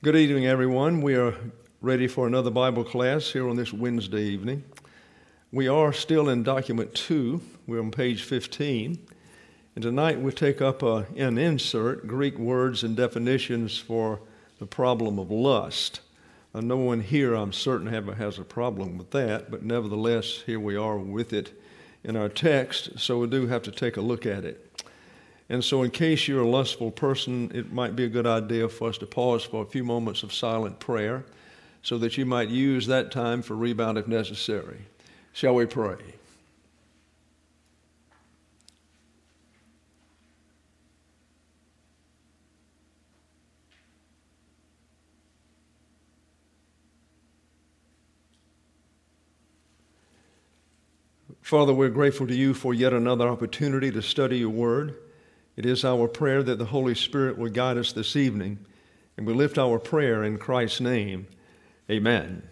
Good evening, everyone. We are ready for another Bible class here on this Wednesday evening. We are still in document 2. We're on page 15. And tonight we take up an insert, Greek words and definitions for the problem of lust. No one here, I'm certain, has a problem with that, but nevertheless, here we are with it in our text, so we do have to take a look at it. And so in case you're a lustful person, it might be a good idea for us to pause for a few moments of silent prayer so that you might use that time for rebound if necessary. Shall we pray? Father, we're grateful to you for yet another opportunity to study your word. It is our prayer that the Holy Spirit will guide us this evening, and we lift our prayer in Christ's name. Amen.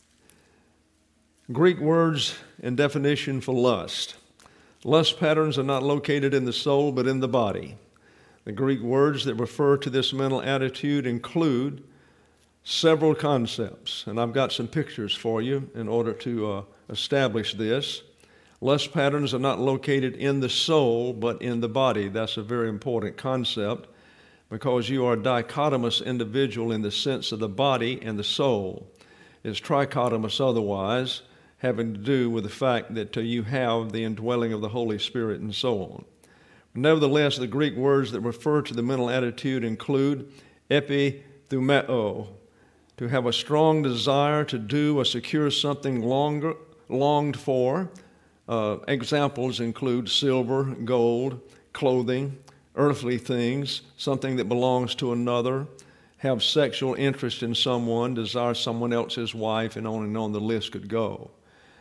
Greek words and definition for lust. Lust patterns are not located in the soul, but in the body. The Greek words that refer to this mental attitude include several concepts, and I've got some pictures for you in order to establish this. Lust patterns are not located in the soul, but in the body. That's a very important concept because you are a dichotomous individual in the sense of the body and the soul. It's trichotomous otherwise, having to do with the fact that you have the indwelling of the Holy Spirit and so on. Nevertheless, the Greek words that refer to the mental attitude include epithumeo, to have a strong desire to do or secure something longed for. Examples include silver, gold, clothing, earthly things, something that belongs to another, have sexual interest in someone, desire someone else's wife, and on the list could go.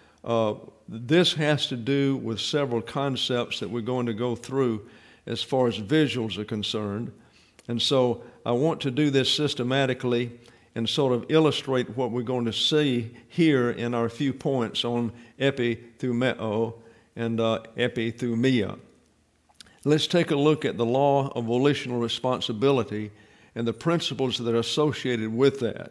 This has to do with several concepts that we're going to go through as far as visuals are concerned. And so I want to do this systematically and sort of illustrate what we're going to see here in our few points on epithumeo and epithumia. Let's take a look at the law of volitional responsibility and the principles that are associated with that.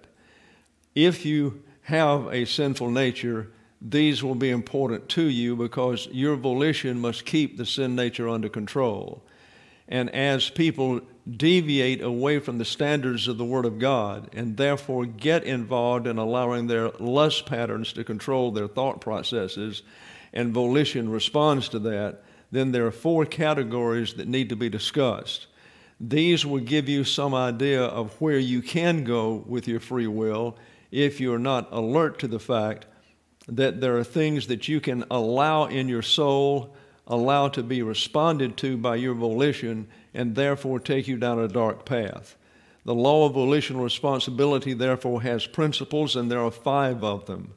If you have a sinful nature, these will be important to you because your volition must keep the sin nature under control. And as people deviate away from the standards of the Word of God and therefore get involved in allowing their lust patterns to control their thought processes, and volition responds to that, then there are 4 categories that need to be discussed. These will give you some idea of where you can go with your free will if you're not alert to the fact that there are things that you can allow in your soul, allow to be responded to by your volition, and therefore take you down a dark path. The law of volitional responsibility, therefore, has principles, and there are 5 of them.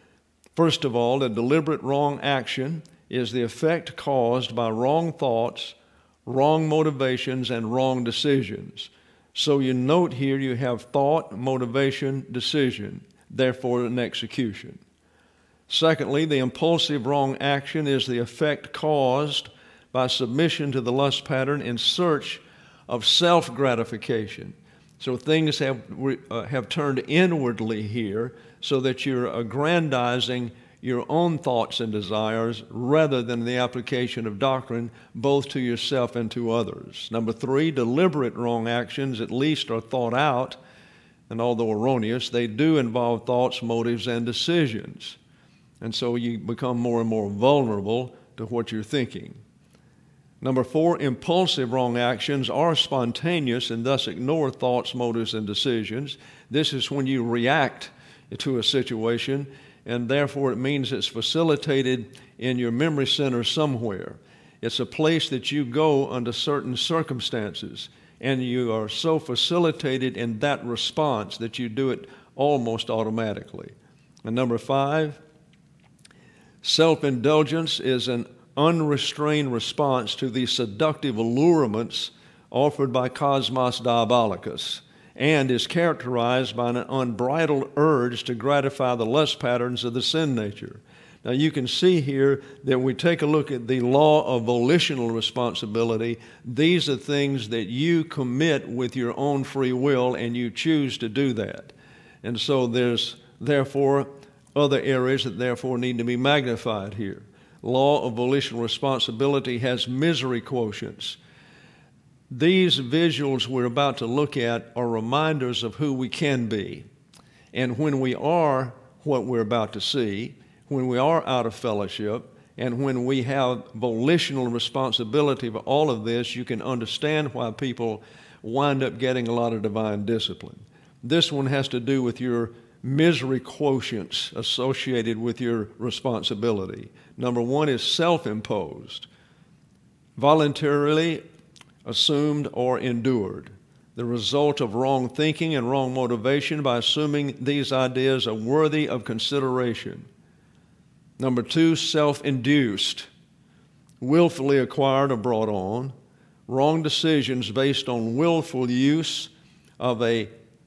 First of all, a deliberate wrong action is the effect caused by wrong thoughts, wrong motivations, and wrong decisions. So you note here you have thought, motivation, decision, therefore an execution. Secondly, the impulsive wrong action is the effect caused by submission to the lust pattern in search of self-gratification. So things have turned inwardly here so that you're aggrandizing your own thoughts and desires rather than the application of doctrine both to yourself and to others. Number 3, deliberate wrong actions at least are thought out, and although erroneous, they do involve thoughts, motives, and decisions. And so you become more and more vulnerable to what you're thinking. Number 4, impulsive wrong actions are spontaneous and thus ignore thoughts, motives, and decisions. This is when you react to a situation, and therefore it means it's facilitated in your memory center somewhere. It's a place that you go under certain circumstances, and you are so facilitated in that response that you do it almost automatically. And number 5, self-indulgence is an unrestrained response to the seductive allurements offered by cosmos diabolicus and is characterized by an unbridled urge to gratify the lust patterns of the sin nature. Now you can see here that we take a look at the law of volitional responsibility. These are things that you commit with your own free will, and you choose to do that. And so there's therefore other areas that therefore need to be magnified here. Law of volitional responsibility has misery quotients. These visuals we're about to look at are reminders of who we can be. And when we are what we're about to see, when we are out of fellowship, and when we have volitional responsibility for all of this, you can understand why people wind up getting a lot of divine discipline. This one has to do with your misery quotients associated with your responsibility. Number one is self-imposed, voluntarily assumed or endured, the result of wrong thinking and wrong motivation by assuming these ideas are worthy of consideration. Number two, self-induced, willfully acquired or brought on, wrong decisions based on willful use of a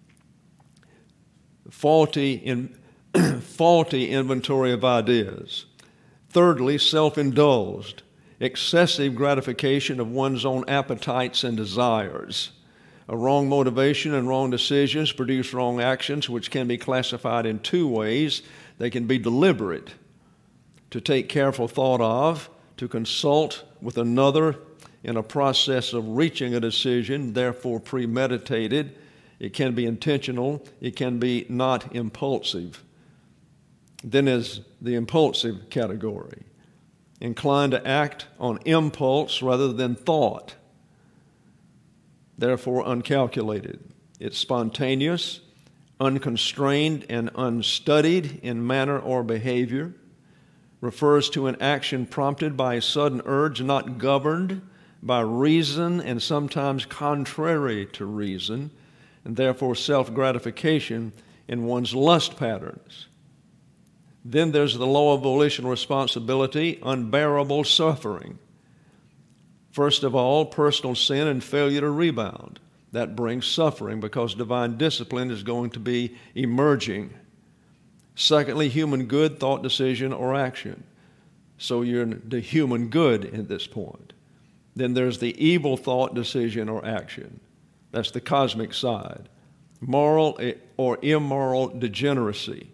faulty inventory of ideas. Thirdly, self-indulged, excessive gratification of one's own appetites and desires. A wrong motivation and wrong decisions produce wrong actions, which can be classified in two ways. They can be deliberate, to take careful thought of, to consult with another in a process of reaching a decision, therefore premeditated. It can be intentional. It can be not impulsive. Then is the impulsive category, inclined to act on impulse rather than thought, therefore uncalculated. It's spontaneous, unconstrained, and unstudied in manner or behavior. Refers to an action prompted by a sudden urge, not governed by reason and sometimes contrary to reason, and therefore self-gratification in one's lust patterns. Then there's the law of volitional responsibility, unbearable suffering. First of all, personal sin and failure to rebound. That brings suffering because divine discipline is going to be emerging. Secondly, human good, thought, decision, or action. So you're in the human good at this point. Then there's the evil thought, decision, or action. That's the cosmic side. Moral or immoral degeneracy.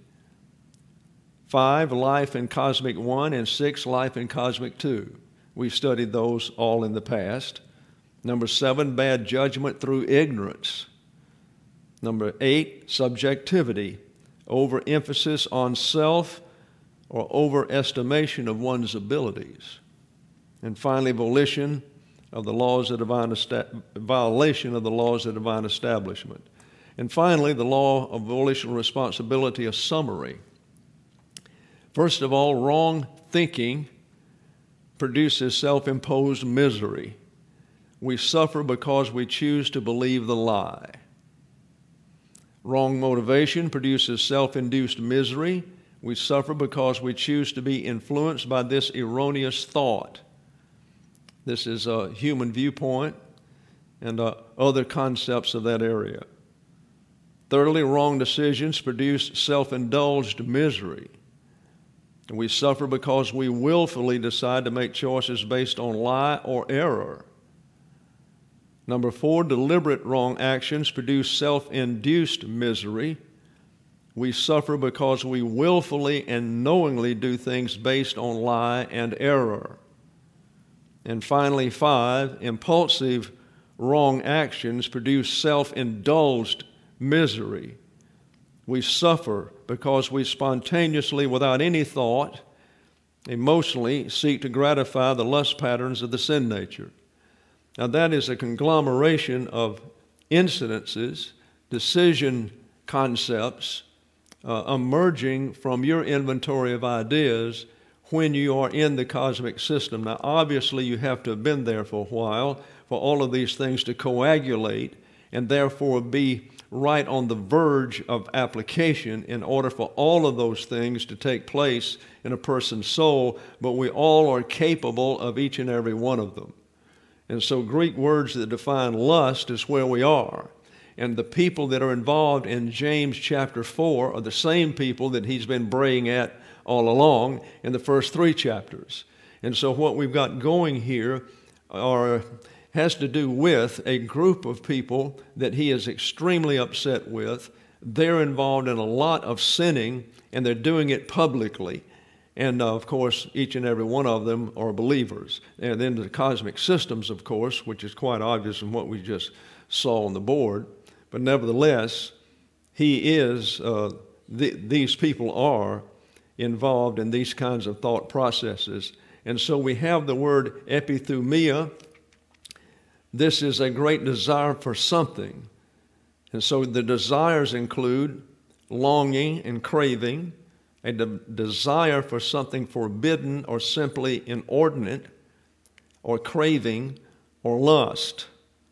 5, life in cosmic 1, and 6, life in cosmic 2. We've studied those all in the past. Number 7, bad judgment through ignorance. Number 8, subjectivity. Overemphasis on self or overestimation of one's abilities. And finally, violation of the laws of divine establishment. And finally, the law of volitional responsibility, a summary. First of all, wrong thinking produces self-imposed misery. We suffer because we choose to believe the lie. Wrong motivation produces self-induced misery. We suffer because we choose to be influenced by this erroneous thought. This is a human viewpoint and other concepts of that area. Thirdly, wrong decisions produce self-indulged misery. We suffer because we willfully decide to make choices based on lie or error. Number 4, deliberate wrong actions produce self-induced misery. We suffer because we willfully and knowingly do things based on lie and error. And finally, 5, impulsive wrong actions produce self-indulged misery. We suffer because we spontaneously, without any thought, emotionally seek to gratify the lust patterns of the sin nature. Now that is a conglomeration of incidences, decision concepts emerging from your inventory of ideas when you are in the cosmic system. Now obviously you have to have been there for a while for all of these things to coagulate and therefore be right on the verge of application in order for all of those things to take place in a person's soul, but we all are capable of each and every one of them. And so Greek words that define lust is where we are. And the people that are involved in James chapter 4 are the same people that he's been braying at all along in the first 3 chapters. And so what we've got going here has to do with a group of people that he is extremely upset with. They're involved in a lot of sinning, and they're doing it publicly. And, of course, each and every one of them are believers. And then the cosmic systems, of course, which is quite obvious in what we just saw on the board. But nevertheless, these people are involved in these kinds of thought processes. And so we have the word epithumia. This is a great desire for something. And so the desires include longing and craving, a desire for something forbidden or simply inordinate, or craving or lust,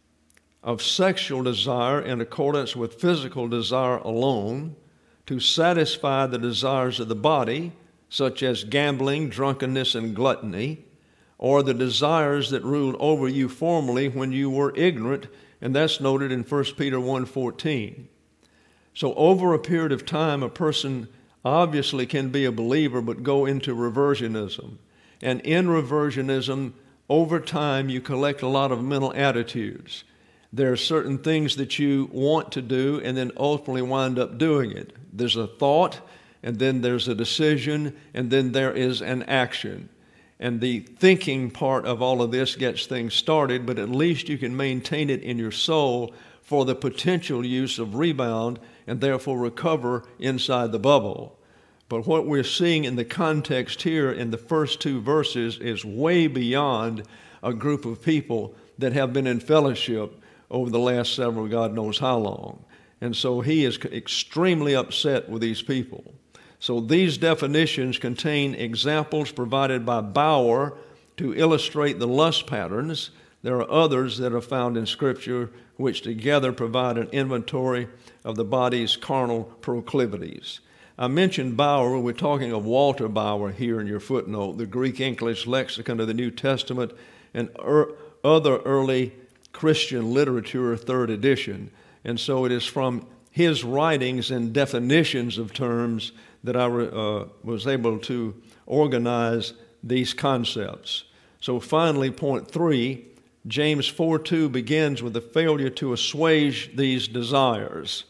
of sexual desire in accordance with physical desire alone, to satisfy the desires of the body, such as gambling, drunkenness, and gluttony, or the desires that ruled over you formerly when you were ignorant, and that's noted in 1 Peter 1:14. So over a period of time, a person obviously can be a believer but go into reversionism. And in reversionism, over time, you collect a lot of mental attitudes. There are certain things that you want to do and then ultimately wind up doing it. There's a thought, and then there's a decision, and then there is an action. And the thinking part of all of this gets things started, but at least you can maintain it in your soul for the potential use of rebound and therefore recover inside the bubble. But what we're seeing in the context here in the first 2 verses is way beyond a group of people that have been in fellowship over the last several, God knows how long. And so he is extremely upset with these people. So these definitions contain examples provided by Bauer to illustrate the lust patterns. There are others that are found in Scripture which together provide an inventory of the body's carnal proclivities. I mentioned Bauer. We're talking of Walter Bauer here in your footnote, the Greek-English lexicon of the New Testament and other early Christian literature, 3rd edition. And so it is from his writings and definitions of terms that I was able to organize these concepts. So finally, point 3, James 4:2 begins with the failure to assuage these desires.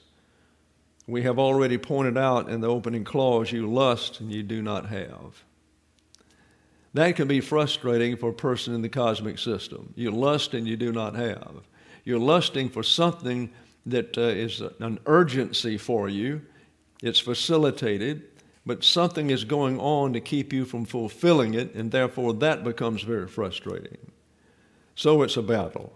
We have already pointed out in the opening clause, you lust and you do not have. That can be frustrating for a person in the cosmic system. You lust and you do not have. You're lusting for something that is an urgency for you. It's facilitated, but something is going on to keep you from fulfilling it, and therefore that becomes very frustrating. So it's a battle.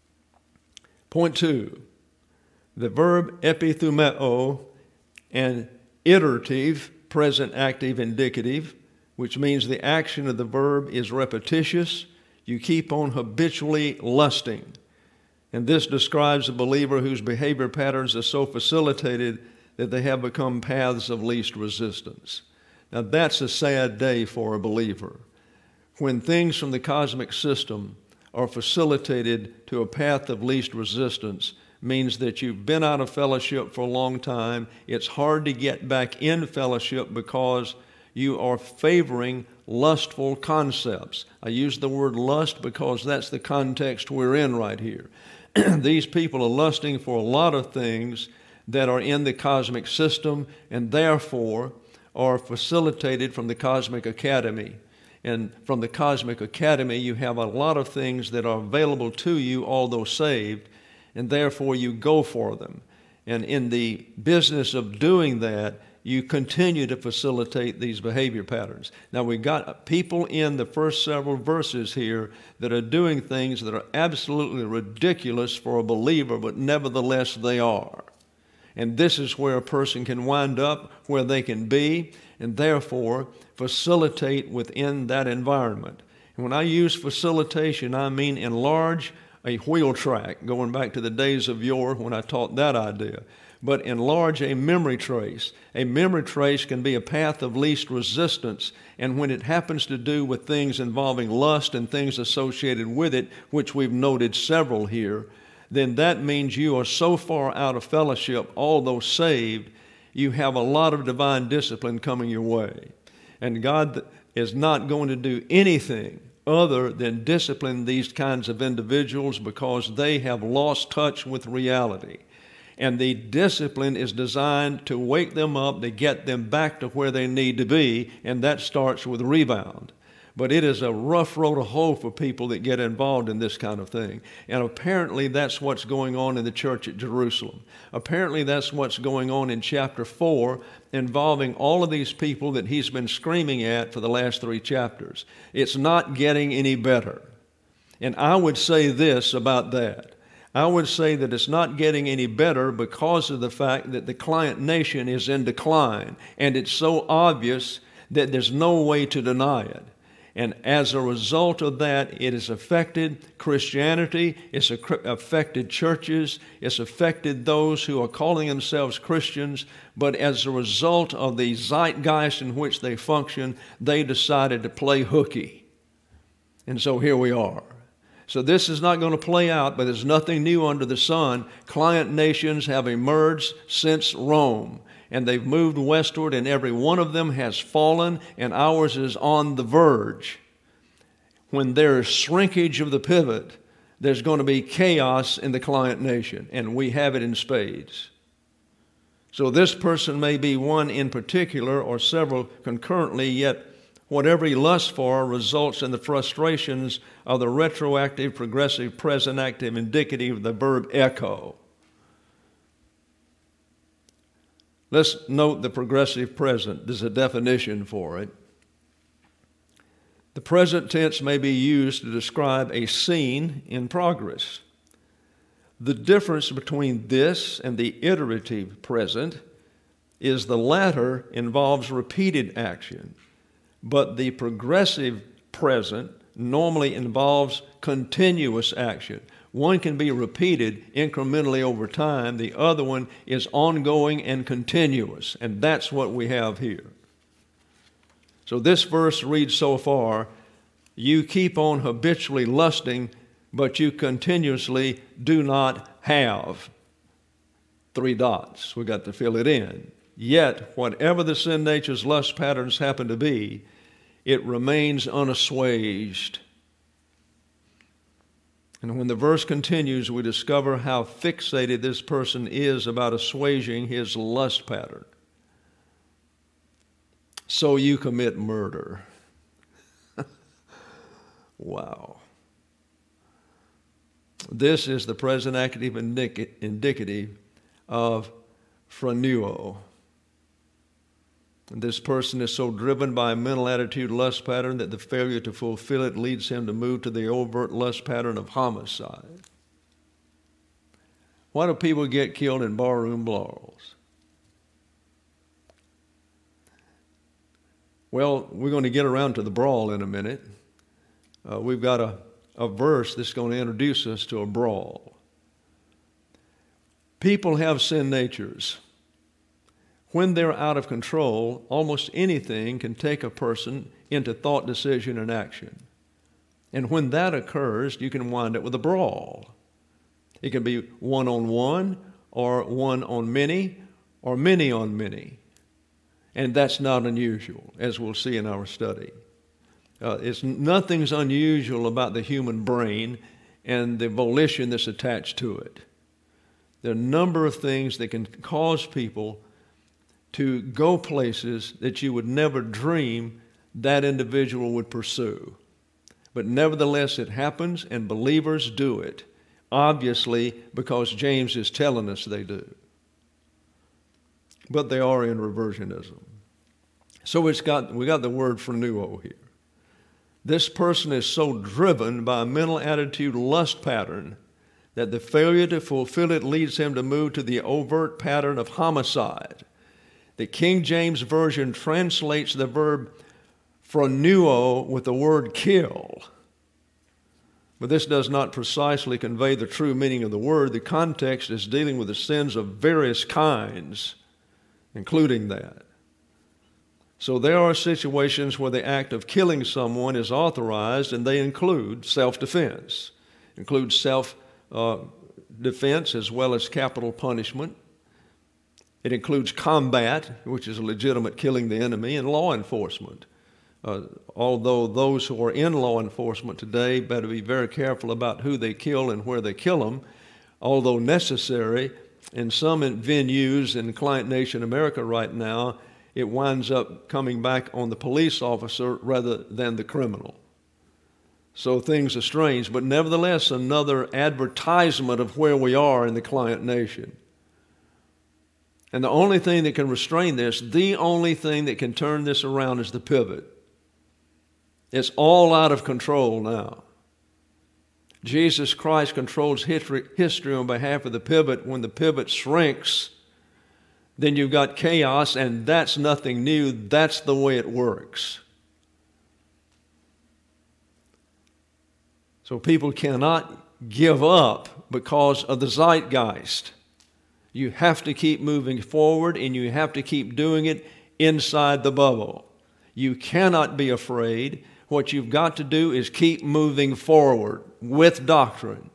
Point 2, the verb epithumeo, an iterative, present active indicative, which means the action of the verb is repetitious. You keep on habitually lusting. And this describes a believer whose behavior patterns are so facilitated that they have become paths of least resistance. Now that's a sad day for a believer. When things from the cosmic system are facilitated to a path of least resistance, means that you've been out of fellowship for a long time. It's hard to get back in fellowship because you are favoring lustful concepts. I use the word lust because that's the context we're in right here. These people are lusting for a lot of things that are in the cosmic system and therefore are facilitated from the cosmic academy. And from the cosmic academy, you have a lot of things that are available to you, although saved, and therefore you go for them. And in the business of doing that, you continue to facilitate these behavior patterns. Now, we've got people in the first several verses here that are doing things that are absolutely ridiculous for a believer, but nevertheless they are. And this is where a person can wind up, where they can be, and therefore facilitate within that environment. And when I use facilitation, I mean enlarge a wheel track, going back to the days of yore when I taught that idea. But enlarge a memory trace. A memory trace can be a path of least resistance, and when it happens to do with things involving lust and things associated with it, which we've noted several here, then that means you are so far out of fellowship, although saved, you have a lot of divine discipline coming your way. And God is not going to do anything other than discipline these kinds of individuals because they have lost touch with reality. And the discipline is designed to wake them up, to get them back to where they need to be, and that starts with rebound. But it is a rough road to hoe for people that get involved in this kind of thing. And apparently that's what's going on in the church at Jerusalem. Apparently that's what's going on in chapter 4, involving all of these people that he's been screaming at for the last 3 chapters. It's not getting any better. And I would say this about that. I would say that it's not getting any better because of the fact that the client nation is in decline. And it's so obvious that there's no way to deny it. And as a result of that, it has affected Christianity, it's affected churches, it's affected those who are calling themselves Christians, but as a result of the zeitgeist in which they function, they decided to play hooky. And so here we are. So this is not going to play out, but there's nothing new under the sun. Client nations have emerged since Rome, and they've moved westward, and every one of them has fallen, and ours is on the verge. When there is shrinkage of the pivot, there's going to be chaos in the client nation, and we have it in spades. So this person may be one in particular or several concurrently, yet whatever he lusts for results in the frustrations of the retroactive, progressive, present, active, indicative of the verb echo. Let's note the progressive present. There's a definition for it. The present tense may be used to describe a scene in progress. The difference between this and the iterative present is the latter involves repeated action, but the progressive present normally involves continuous action. One can be repeated incrementally over time. The other one is ongoing and continuous, and that's what we have here. So this verse reads so far, you keep on habitually lusting, but you continuously do not have. 3 dots. We got to fill it in. Yet, whatever the sin nature's lust patterns happen to be, it remains unassuaged. And when the verse continues, we discover how fixated this person is about assuaging his lust pattern. So you commit murder. Wow. This is the present active indicative of phroneuo. And this person is so driven by a mental attitude lust pattern that the failure to fulfill it leads him to move to the overt lust pattern of homicide. Why do people get killed in barroom brawls? Well, we're going to get around to the brawl in a minute. We've got a verse that's going to introduce us to a brawl. People have sin natures. When they're out of control, almost anything can take a person into thought, decision, and action. And when that occurs, you can wind up with a brawl. It can be one-on-one, or one on many, or many on many. And that's not unusual, as we'll see in our study. Nothing's unusual about the human brain and the volition that's attached to it. There are a number of things that can cause people to go places that you would never dream that individual would pursue. But nevertheless, it happens, and believers do it, obviously because James is telling us they do. But they are in reversionism. So we got the word phroneuo here. This person is so driven by a mental attitude lust pattern that the failure to fulfill it leads him to move to the overt pattern of homicide. The King James Version translates the verb phroneuo with the word kill. But this does not precisely convey the true meaning of the word. The context is dealing with the sins of various kinds, including that. So there are situations where the act of killing someone is authorized, and they include self-defense, include defense as well as capital punishment. It includes combat, which is a legitimate killing the enemy, and law enforcement. Although those who are in law enforcement today better be very careful about who they kill and where they kill them, although necessary, in some venues in Client Nation America right now, it winds up coming back on the police officer rather than the criminal. So things are strange, but nevertheless another advertisement of where we are in the Client Nation. And the only thing that can restrain this, the only thing that can turn this around is the pivot. It's all out of control now. Jesus Christ controls history on behalf of the pivot. When the pivot shrinks, then you've got chaos, and that's nothing new. That's the way it works. So people cannot give up because of the zeitgeist. You have to keep moving forward, and you have to keep doing it inside the bubble. You cannot be afraid. What you've got to do is keep moving forward with doctrine.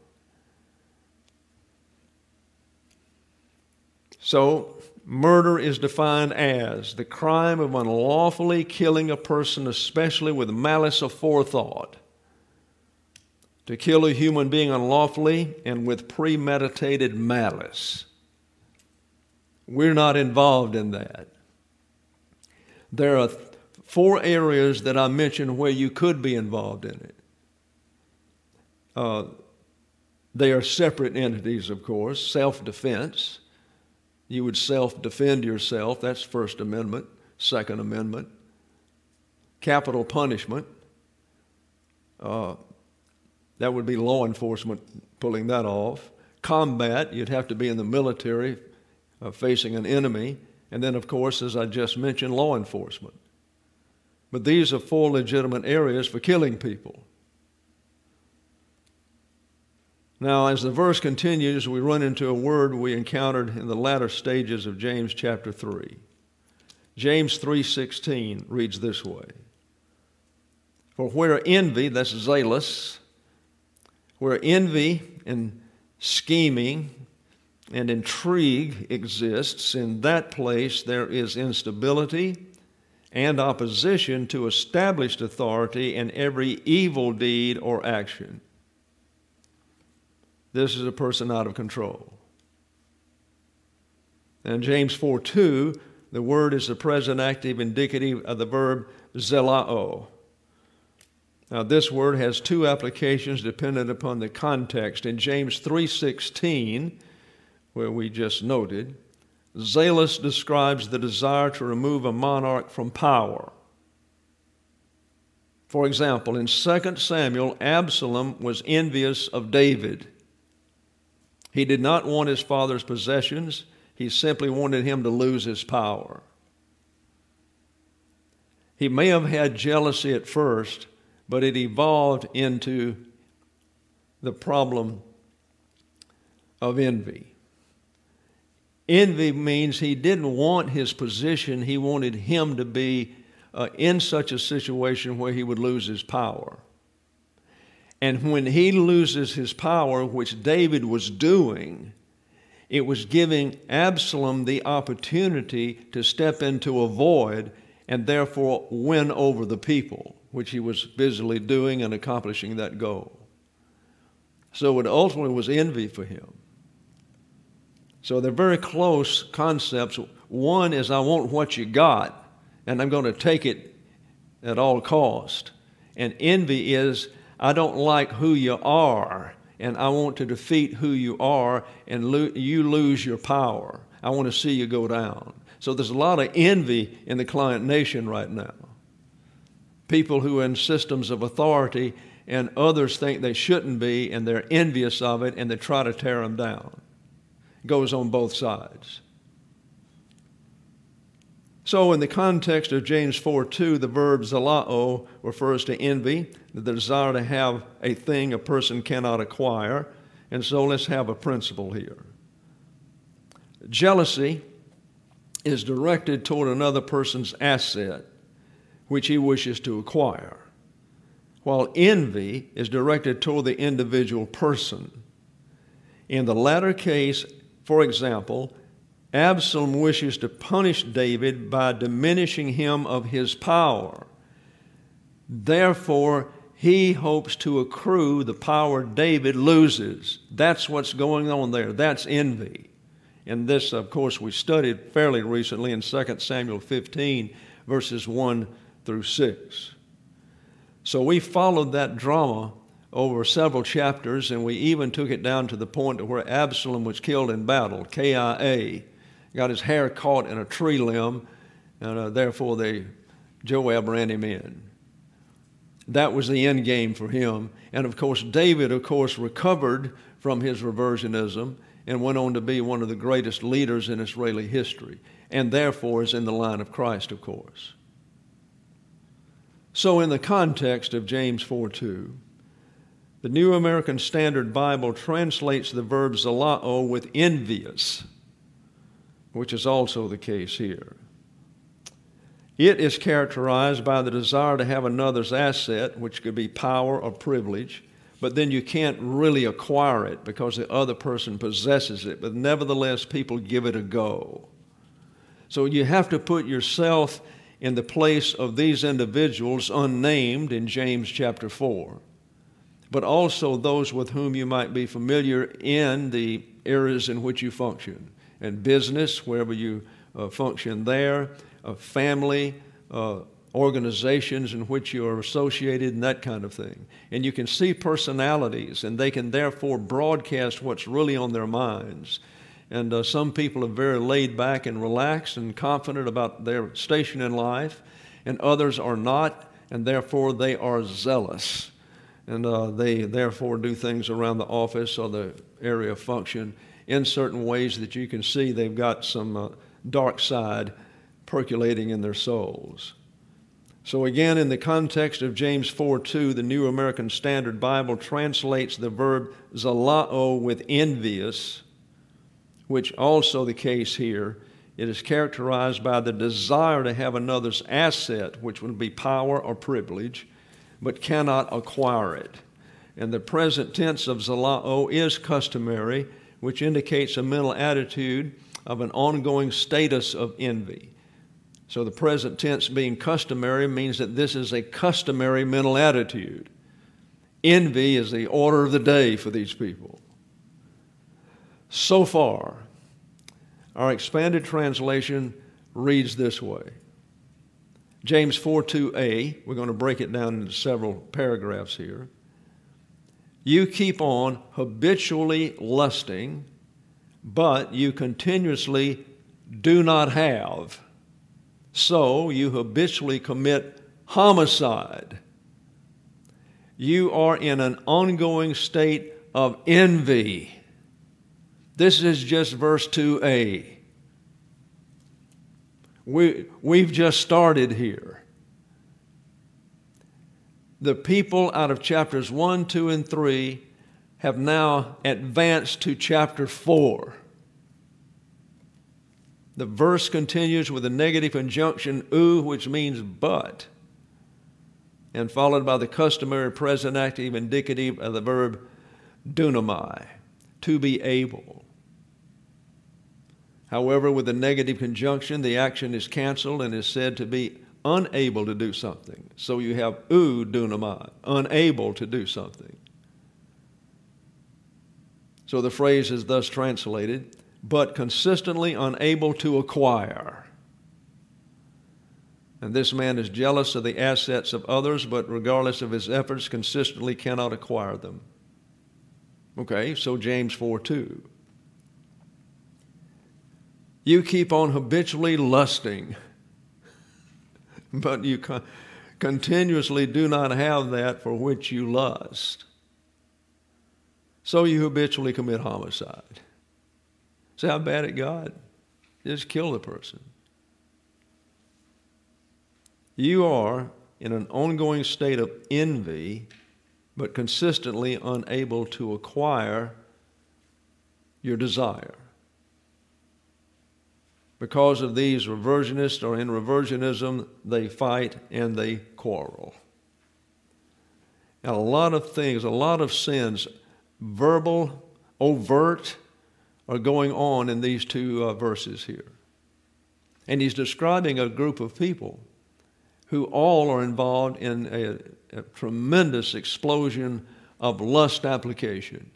So, murder is defined as the crime of unlawfully killing a person, especially with malice aforethought. To kill a human being unlawfully and with premeditated malice. We're not involved in that. There are 4 areas that I mentioned where you could be involved in it. They are separate entities, of course. Self-defense. You would self-defend yourself. That's First Amendment, Second Amendment. Capital punishment. That would be law enforcement pulling that off. Combat, you'd have to be in the military facing an enemy. And then, of course, as I just mentioned, law enforcement. But these are 4 legitimate areas for killing people. Now, as the verse continues, we run into a word we encountered in the latter stages of James chapter 3. James 3:16 reads this way. For where envy, that's zealous, where envy and scheming and intrigue exists, in that place there is instability and opposition to established authority and every evil deed or action. This is a person out of control. And James 4:2, the word is the present active indicative of the verb zelao. Now this word has 2 applications dependent upon the context. In James 3:16, where we just noted, zealous describes the desire to remove a monarch from power. For example, in 2 Samuel, Absalom was envious of David. He did not want his father's possessions. He simply wanted him to lose his power. He may have had jealousy at first, but it evolved into the problem of envy. Envy means he didn't want his position. He wanted him to be in such a situation where he would lose his power. And when he loses his power, which David was doing, it was giving Absalom the opportunity to step into a void and therefore win over the people, which he was busily doing and accomplishing that goal. So it ultimately was envy for him. So they're very close concepts. One is I want what you got, and I'm going to take it at all cost. And envy is I don't like who you are, and I want to defeat who you are, and you lose your power. I want to see you go down. So there's a lot of envy in the Client Nation right now. People who are in systems of authority, and others think they shouldn't be, and they're envious of it, and they try to tear them down. Goes on both sides. So in the context of James 4:2, the verb zelao refers to envy, the desire to have a thing a person cannot acquire. And so let's have a principle here. Jealousy is directed toward another person's asset, which he wishes to acquire, while envy is directed toward the individual person. In the latter case, for example, Absalom wishes to punish David by diminishing him of his power. Therefore, he hopes to accrue the power David loses. That's what's going on there. That's envy. And this, of course, we studied fairly recently in 2 Samuel 15, verses 1 through 6. So we followed that drama over several chapters, and we even took it down to the point where Absalom was killed in battle, KIA, got his hair caught in a tree limb, and therefore Joab ran him in. That was the end game for him. And of course, David, recovered from his reversionism and went on to be one of the greatest leaders in Israeli history, and therefore is in the line of Christ, of course. So in the context of James 4:2, the New American Standard Bible translates the verb zalao with envious, which is also the case here. It is characterized by the desire to have another's asset, which could be power or privilege, but then you can't really acquire it because the other person possesses it, but nevertheless people give it a go. So you have to put yourself in the place of these individuals unnamed in James chapter 4, but also those with whom you might be familiar in the areas in which you function, in business, wherever you function there, family, organizations in which you are associated, and that kind of thing. And you can see personalities, and they can therefore broadcast what's really on their minds. And some people are very laid back and relaxed and confident about their station in life, and others are not, and therefore they are zealous. And they therefore do things around the office or the area of function in certain ways that you can see they've got some dark side percolating in their souls. So again, in the context of James 4:2, the New American Standard Bible translates the verb zalao with envious, which also the case here. It is characterized by the desire to have another's asset, which would be power or privilege, but cannot acquire it. And the present tense of zalao is customary, which indicates a mental attitude of an ongoing status of envy. So the present tense being customary means that this is a customary mental attitude. Envy is the order of the day for these people. So far, our expanded translation reads this way. James 4:2a, we're going to break it down into several paragraphs here. You keep on habitually lusting, but you continuously do not have. So you habitually commit homicide. You are in an ongoing state of envy. This is just verse 2a. We've just started here. The people out of chapters 1, 2, and 3 have now advanced to chapter 4. The verse continues with a negative conjunction, u, which means but, and followed by the customary present active indicative of the verb dunamai, to be able. However, with the negative conjunction, the action is canceled and is said to be unable to do something. So you have u dunamai, unable to do something. So the phrase is thus translated, but consistently unable to acquire. And this man is jealous of the assets of others, but regardless of his efforts, consistently cannot acquire them. Okay, so James 4:2. You keep on habitually lusting, but you continuously do not have that for which you lust. So you habitually commit homicide. See how bad it got? Just kill the person. You are in an ongoing state of envy, but consistently unable to acquire your desire. Because of these reversionists, or in reversionism, they fight and they quarrel. And a lot of things, a lot of sins, verbal overt are going on in these two verses here. And he's describing a group of people who all are involved in a tremendous explosion of lust application.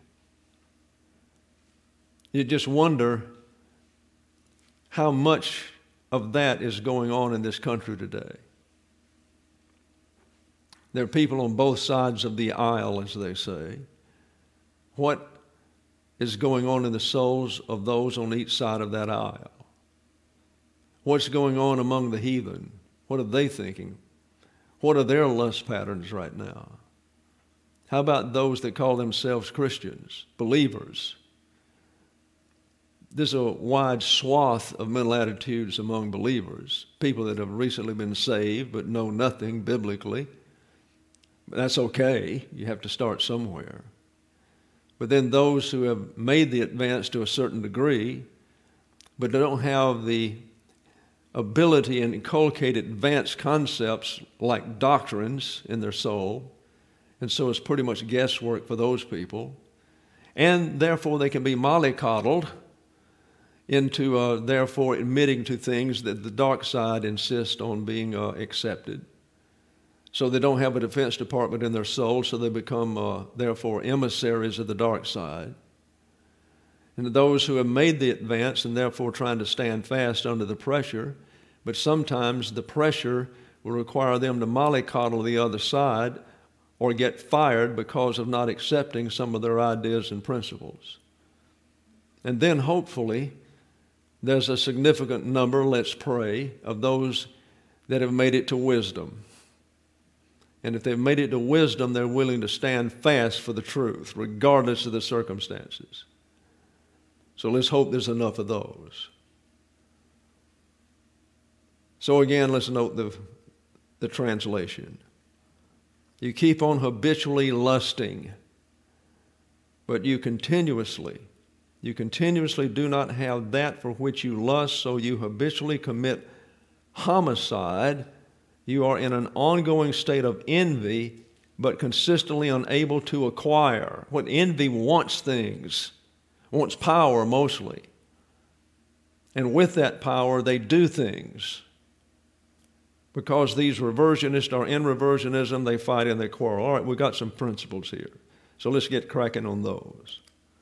You just wonder how much of that is going on in this country today. There are people on both sides of the aisle, as they say. What is going on in the souls of those on each side of that aisle? What's going on among the heathen? What are they thinking? What are their lust patterns right now? How about those that call themselves Christians, believers? There's a wide swath of mental attitudes among believers, people that have recently been saved but know nothing biblically. But that's okay. You have to start somewhere. But then those who have made the advance to a certain degree, but they don't have the ability and inculcate advanced concepts like doctrines in their soul, and so it's pretty much guesswork for those people. And therefore they can be mollycoddled into therefore admitting to things that the dark side insists on being accepted. So they don't have a defense department in their soul, so they become therefore emissaries of the dark side. And those who have made the advance and therefore trying to stand fast under the pressure, but sometimes the pressure will require them to mollycoddle the other side or get fired because of not accepting some of their ideas and principles. And then hopefully there's a significant number, let's pray, of those that have made it to wisdom. And if they've made it to wisdom, they're willing to stand fast for the truth, regardless of the circumstances. So let's hope there's enough of those. So again, let's note the translation. You keep on habitually lusting, but you continuously do not have that for which you lust, so you habitually commit homicide. You are in an ongoing state of envy, but consistently unable to acquire. What envy wants things, wants power mostly. And with that power, they do things. Because these reversionists are in reversionism, they fight and they quarrel. All right, we've got some principles here. So let's get cracking on those.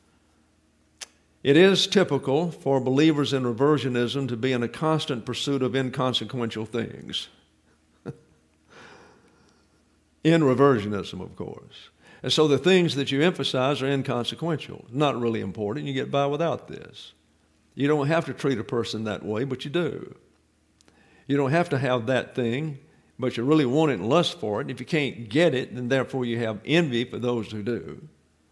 It is typical for believers in reversionism to be in a constant pursuit of inconsequential things. In reversionism, of course. And so the things that you emphasize are inconsequential, not really important. You get by without this. You don't have to treat a person that way, but you do. You don't have to have that thing, but you really want it and lust for it. And if you can't get it, then therefore you have envy for those who do.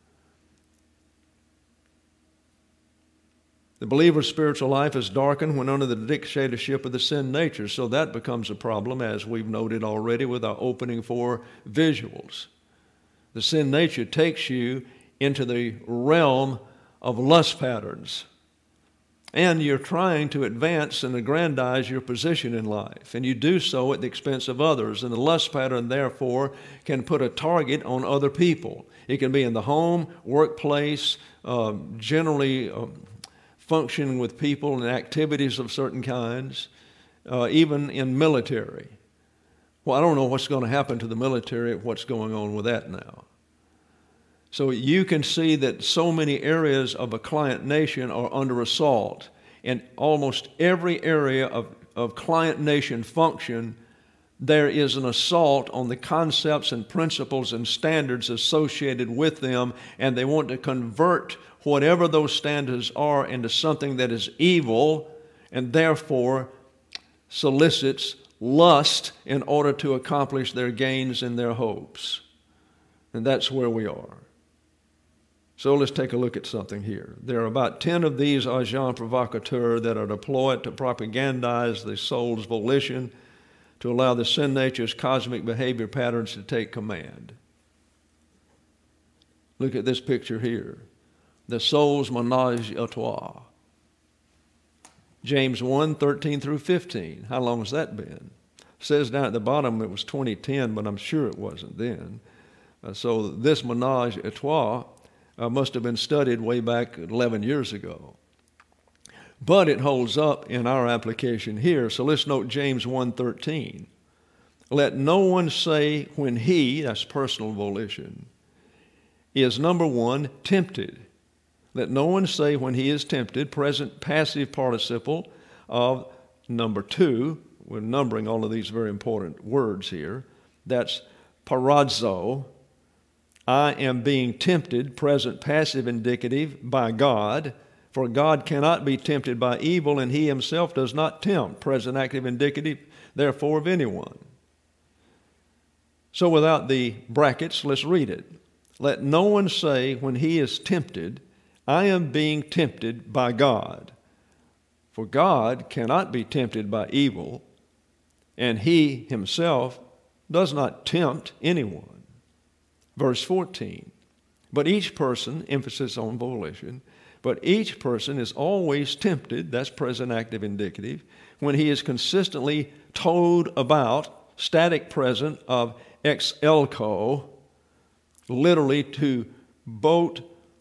The believer's spiritual life is darkened when under the dictatorship of the sin nature. So that becomes a problem, as we've noted already with our opening 4 visuals. The sin nature takes you into the realm of lust patterns. And you're trying to advance and aggrandize your position in life. And you do so at the expense of others. And the lust pattern, therefore, can put a target on other people. It can be in the home, workplace, generally functioning with people and activities of certain kinds, even in military. Well, I don't know what's going to happen to the military, what's going on with that now. So you can see that so many areas of a client nation are under assault. In almost every area of client nation function, there is an assault on the concepts and principles and standards associated with them, and they want to convert whatever those standards are into something that is evil and therefore solicits lust in order to accomplish their gains and their hopes. And that's where we are. So let's take a look at something here. There are about 10 of these agents provocateurs that are deployed to propagandize the soul's volition, to allow the sin nature's cosmic behavior patterns to take command. Look at this picture here. The soul's ménage à trois. James 1, 13 through 15. How long has that been? It says down at the bottom it was 2010, but I'm sure it wasn't then. So this ménage à trois must have been studied way back 11 years ago. But it holds up in our application here. So let's note James 1:13. Let no one say when he, that's personal volition, is, number one, tempted. Let no one say when he is tempted, present passive participle of number two. We're numbering all of these very important words here. That's parazo. I am being tempted, present passive indicative, by God. For God cannot be tempted by evil, and he himself does not tempt, present active indicative, therefore, of anyone. So without the brackets, let's read it. Let no one say when he is tempted, I am being tempted by God. For God cannot be tempted by evil, and he himself does not tempt anyone. Verse 14. But each person, emphasis on volition, but each person is always tempted, that's present active indicative, when he is consistently towed about, static present of ex elko, literally to boat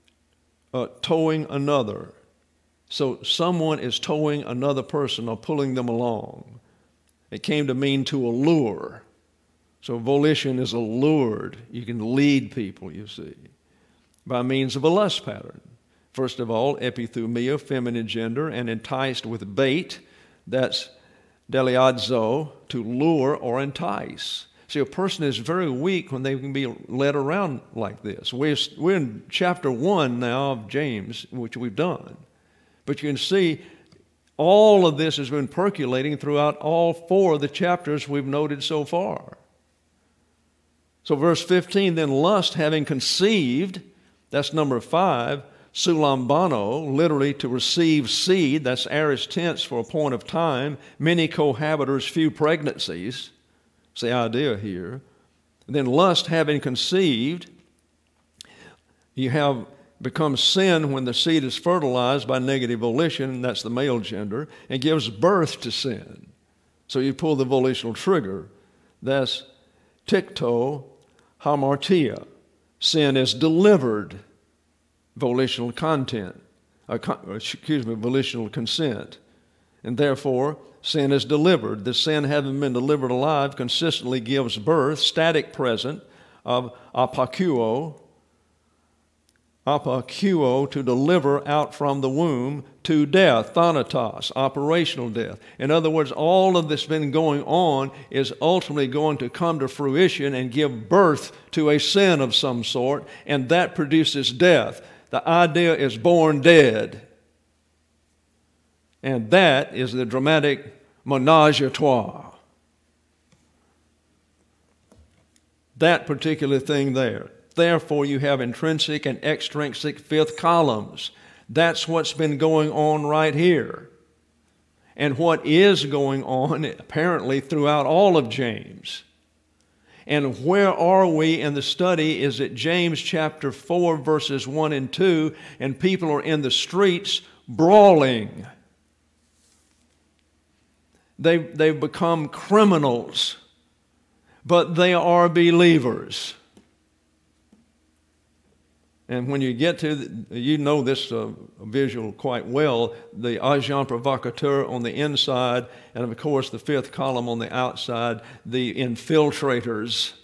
towing another. So someone is towing another person or pulling them along. It came to mean to allure. So volition is allured. You can lead people, you see, by means of a lust pattern. First of all, epithumia, feminine gender, and enticed with bait, that's deliadzo, to lure or entice. See, a person is very weak when they can be led around like this. We're in chapter 1 now of James, which we've done. But you can see all of this has been percolating throughout all 4 of the chapters we've noted so far. So verse 15, then lust having conceived, that's number 5, sulambano, literally to receive seed, that's aorist tense for a point of time, many cohabitors, few pregnancies. That's the idea here. Then lust having conceived, you have become sin when the seed is fertilized by negative volition, that's the male gender, and gives birth to sin. So you pull the volitional trigger. That's tikto hamartia. Sin is delivered. Volitional content, volitional consent. And therefore, sin is delivered. The sin having been delivered alive consistently gives birth, static present, of apakuo, to deliver out from the womb, to death, thanatos, operational death. In other words, all of this been going on is ultimately going to come to fruition and give birth to a sin of some sort, and that produces death. The idea is born dead. And that is the dramatic ménage à trois. That particular thing there. Therefore, you have intrinsic and extrinsic fifth columns. That's what's been going on right here. And what is going on apparently throughout all of James. And where are we in the study is at James chapter 4, verses 1 and 2, and people are in the streets brawling. They've become criminals, but they are believers. And when you get to, you know this visual quite well, the agent provocateur on the inside, and of course the fifth column on the outside, the infiltrators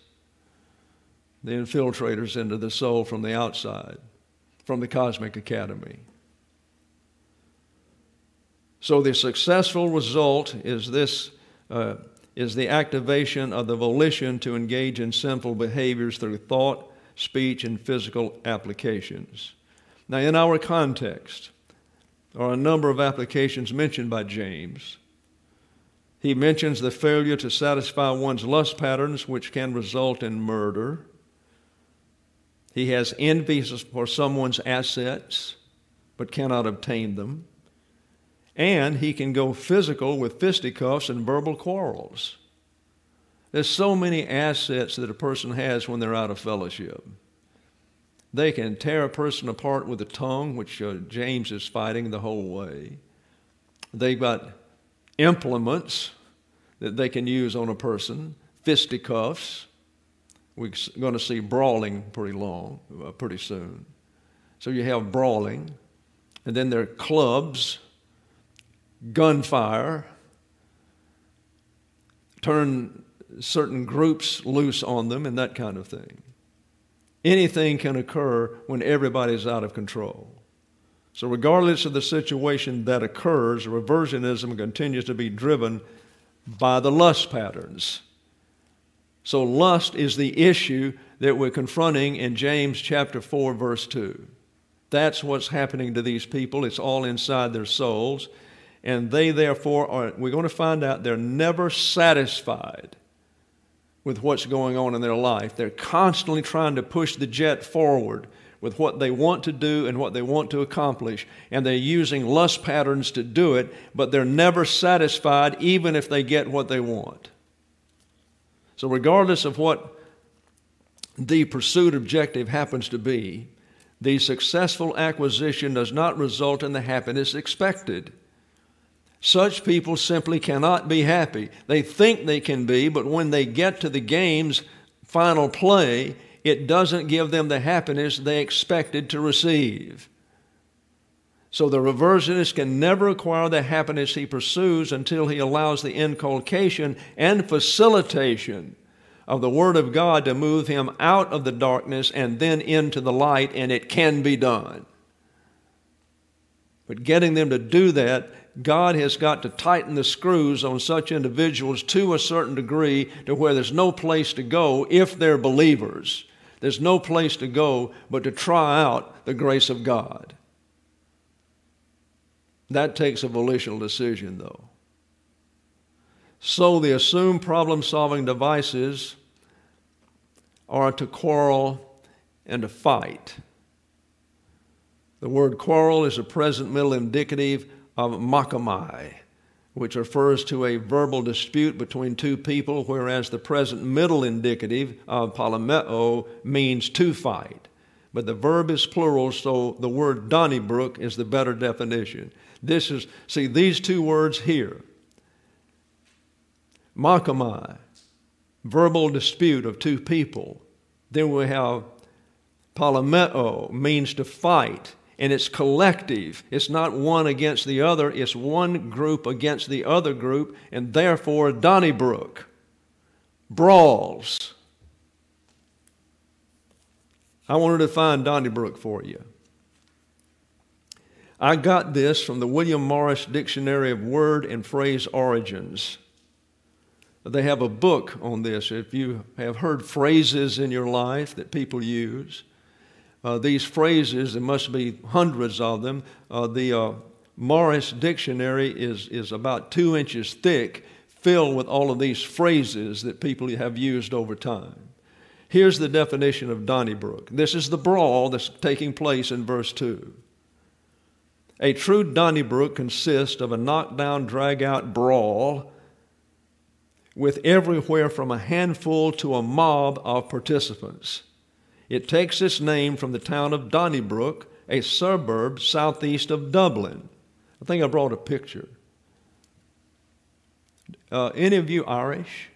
into the soul from the outside, from the cosmic academy. So the successful result is this, is the activation of the volition to engage in sinful behaviors through thought, speech, and physical applications. Now, in our context, there are a number of applications mentioned by James. He mentions the failure to satisfy one's lust patterns, which can result in murder. He has envy for someone's assets, but cannot obtain them. And he can go physical with fisticuffs and verbal quarrels. There's so many assets that a person has when they're out of fellowship. They can tear a person apart with the tongue, which James is fighting the whole way. They've got implements that they can use on a person, fisticuffs. We're going to see brawling pretty soon. So you have brawling, and then there are clubs, gunfire, turn certain groups loose on them, and that kind of thing. Anything can occur when everybody's out of control. So regardless of the situation that occurs, reversionism continues to be driven by the lust patterns. So lust is the issue that we're confronting in James chapter 4, verse 2. That's what's happening to these people. It's all inside their souls. And they therefore are, we're going to find out, they're never satisfied with what's going on in their life. They're constantly trying to push the jet forward with what they want to do and what they want to accomplish. And they're using lust patterns to do it, but they're never satisfied even if they get what they want. So regardless of what the pursuit objective happens to be, the successful acquisition does not result in the happiness expected. Such people simply cannot be happy. They think they can be, but when they get to the game's final play, it doesn't give them the happiness they expected to receive. So the reversionist can never acquire the happiness he pursues until he allows the inculcation and facilitation of the Word of God to move him out of the darkness and then into the light, and it can be done. But getting them to do that, God has got to tighten the screws on such individuals to a certain degree to where there's no place to go if they're believers. There's no place to go but to try out the grace of God. That takes a volitional decision, though. So the assumed problem-solving devices are to quarrel and to fight. The word quarrel is a present middle indicative of makamai, which refers to a verbal dispute between two people, whereas the present middle indicative of palameo means to fight. But the verb is plural, so the word Donnybrook is the better definition. These two words here, makamai, verbal dispute of two people. Then we have palameo, means to fight. And it's collective. It's not one against the other. It's one group against the other group, and therefore Donnybrook, brawls. I wanted to find Donnybrook for you. I got this from the William Morris Dictionary of Word and Phrase Origins. They have a book on this. If you have heard phrases in your life that people use, these phrases, there must be hundreds of them. The Morris Dictionary is about 2 inches thick, filled with all of these phrases that people have used over time. Here's the definition of Donnybrook. This is the brawl that's taking place in verse 2. A true Donnybrook consists of a knockdown, drag-out brawl with everywhere from a handful to a mob of participants. It takes its name from the town of Donnybrook, a suburb southeast of Dublin. I think I brought a picture. Any of you Irish?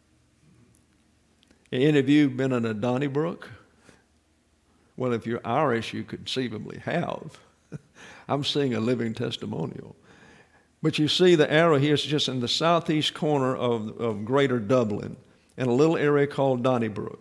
Any of you been in a Donnybrook? Well, if you're Irish, you conceivably have. I'm seeing a living testimonial. But you see the arrow here is just in the southeast corner of greater Dublin, in a little area called Donnybrook.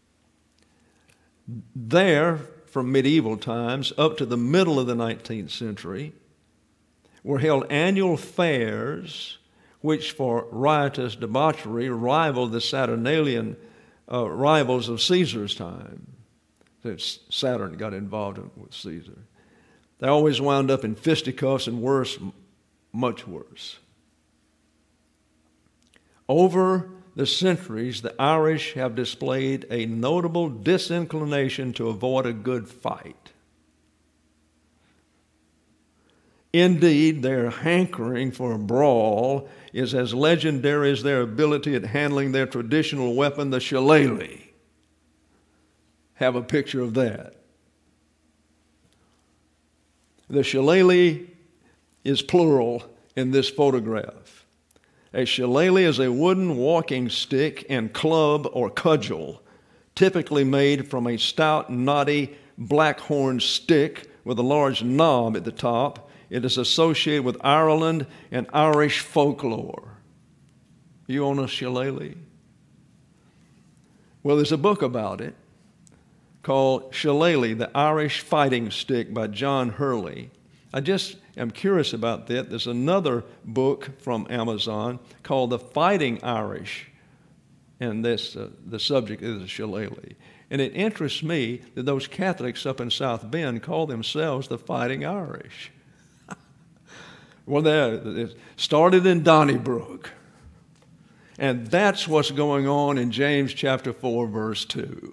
There, from medieval times up to the middle of the 19th century, were held annual fairs which for riotous debauchery rivaled the Saturnalian rivals of Caesar's time. Saturn got involved with Caesar. They always wound up in fisticuffs and worse, much worse. Over the centuries, the Irish have displayed a notable disinclination to avoid a good fight. Indeed, their hankering for a brawl is as legendary as their ability at handling their traditional weapon, the shillelagh. Have a picture of that. The shillelagh is plural in this photograph. A shillelagh is a wooden walking stick and club or cudgel, typically made from a stout, knotty black-horned stick with a large knob at the top. It is associated with Ireland and Irish folklore. You own a shillelagh? Well, there's a book about it called Shillelagh, the Irish Fighting Stick by John Hurley. I just am curious about that. There's another book from Amazon called The Fighting Irish, and this, the subject is a shillelagh. And it interests me that those Catholics up in South Bend call themselves the Fighting Irish. Well, it started in Donnybrook. And that's what's going on in James chapter 4, verse 2.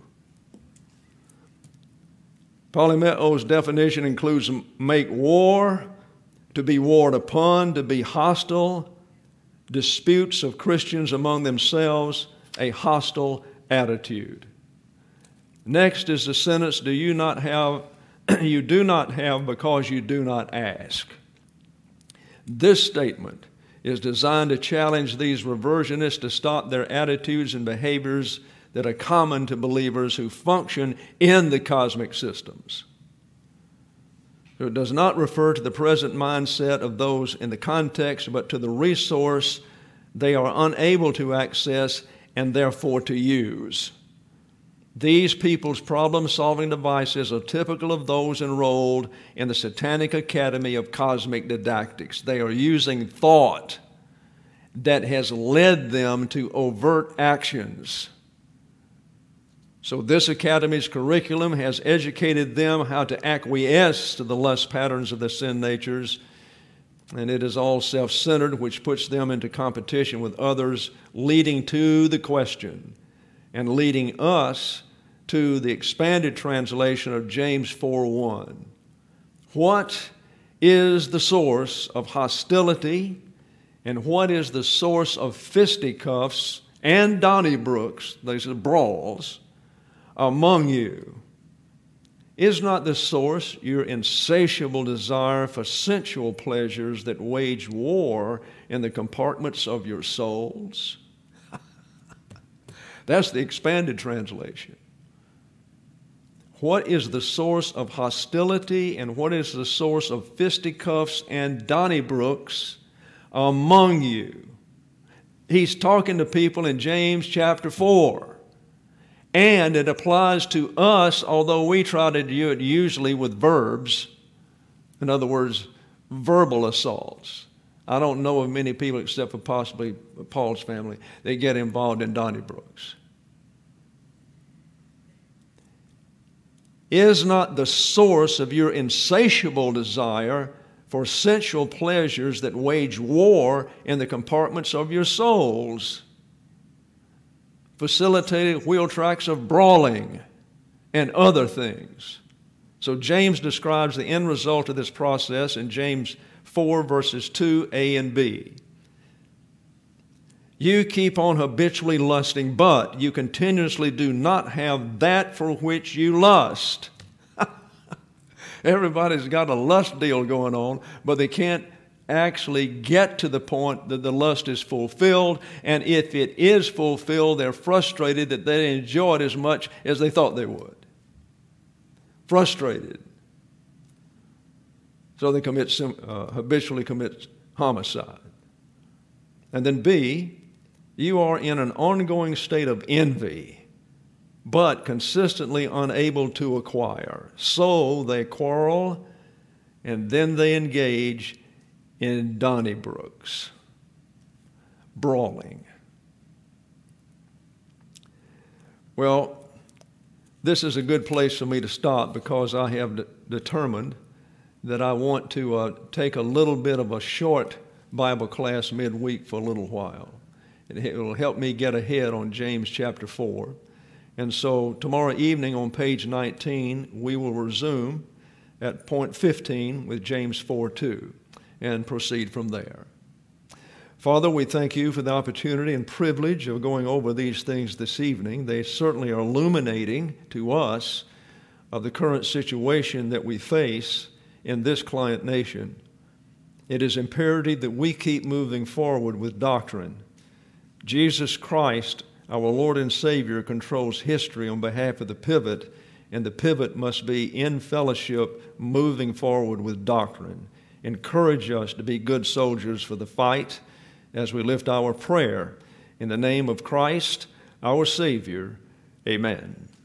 Polymeo's definition includes make war, to be warred upon, to be hostile, disputes of Christians among themselves, a hostile attitude. Next is the sentence, do you not have, you do not have because you do not ask. This statement is designed to challenge these reversionists to stop their attitudes and behaviors that are common to believers who function in the cosmic systems. So it does not refer to the present mindset of those in the context, but to the resource they are unable to access and therefore to use. These people's problem-solving devices are typical of those enrolled in the Satanic Academy of Cosmic Didactics. They are using thought that has led them to overt actions. So this academy's curriculum has educated them how to acquiesce to the lust patterns of the sin natures, and it is all self-centered, which puts them into competition with others, leading to the question and leading us to the expanded translation of James 4:1. What is the source of hostility and what is the source of fisticuffs and Donnybrooks, these are brawls, among you? Is not the source your insatiable desire for sensual pleasures that wage war in the compartments of your souls? That's the expanded translation. What is the source of hostility and what is the source of fisticuffs and Donnybrooks among you? He's talking to people in James chapter 4. And it applies to us, although we try to do it usually with verbs. In other words, verbal assaults. I don't know of many people except for possibly Paul's family that get involved in Donnybrooks. Is not the source of your insatiable desire for sensual pleasures that wage war in the compartments of your souls, facilitating wheel tracks of brawling and other things? So James describes the end result of this process in James 4 verses 2a and b. You keep on habitually lusting, but you continuously do not have that for which you lust. Everybody's got a lust deal going on, but they can't actually get to the point that the lust is fulfilled. And if it is fulfilled, they're frustrated that they didn't enjoy it as much as they thought they would. Frustrated. So they habitually commit homicide. And then B, you are in an ongoing state of envy, but consistently unable to acquire. So they quarrel, and then they engage in Donnybrooks, brawling. Well, this is a good place for me to stop because I have determined that I want to take a little bit of a short Bible class midweek for a little while. It will help me get ahead on James chapter 4. And so tomorrow evening on page 19, we will resume at point 15 with James 4:2 and proceed from there. Father, we thank you for the opportunity and privilege of going over these things this evening. They certainly are illuminating to us of the current situation that we face in this client nation. It is imperative that we keep moving forward with doctrine. Jesus Christ, our Lord and Savior, controls history on behalf of the pivot, and the pivot must be in fellowship, moving forward with doctrine. Encourage us to be good soldiers for the fight as we lift our prayer in the name of Christ, our Savior. Amen.